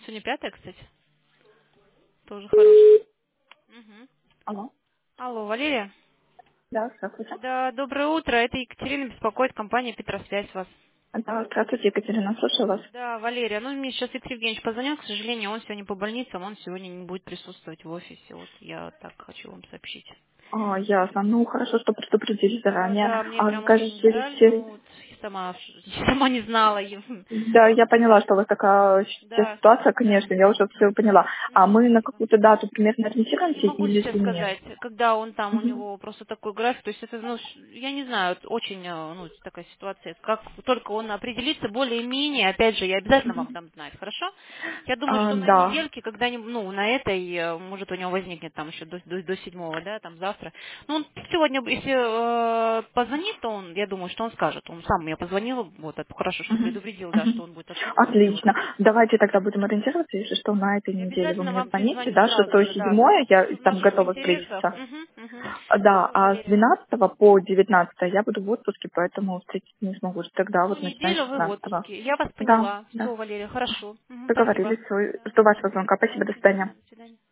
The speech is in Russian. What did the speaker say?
сегодня пятое, кстати. Тоже хороший. Мгм. Алло. Алло, Валерия? Да, здравствуйте. Да, доброе утро. Это Екатерина беспокоит, компания Петросвязь вас. Да, здравствуйте, Екатерина, слушаю вас. Да, Валерия, ну мне сейчас Виктор Евгеньевич позвонил, к сожалению, он сегодня по больницам, он сегодня не будет присутствовать в офисе. Вот я так хочу вам сообщить. Ясно. Ну, хорошо, что предупредили Да, заранее. да, мне А прям очень жаль, скажите, но вот сама, сама не знала. да, я поняла, что у вас такая Да, ситуация, да. конечно, я уже все поняла. А мы на Спасибо. какую-то дату примерно Не ориентируемся могу или сейчас же нет? сказать, когда он там, у Мгм. него просто такой график, то есть это, ну, я не знаю, очень, ну, такая ситуация, как только он определится более-менее, опять же, я обязательно вам дам знать, хорошо? Я думаю, что на Да. недельке когда-нибудь, ну, на этой, может, у него возникнет там еще до 7-го, да, там завтра. Ну, он сегодня, если позвонит, то он, я думаю, что он скажет, он сам мне позвонил, вот, это хорошо, что Мгм. предупредил, да, Мгм. что он будет отсутствовать, вот. Отлично. Давайте тогда будем ориентироваться, если что, на этой Я неделе вы обязательно мне вам звоните, перезвоню да, сразу 6 же, да. 7 я В там наших готова интересах. встретиться. Да, Хорошо, а с Валерия. 12 по 19 я буду в отпуске, поэтому встретиться не смогу. Тогда Ну, вот начиная с неделю вы в 16. отпуске. Я вас Да, поняла. да. Все, Валерия, хорошо. Спасибо. Договорились. Жду вашего звонка. Спасибо, Да, до до свидания. свидания. До свидания.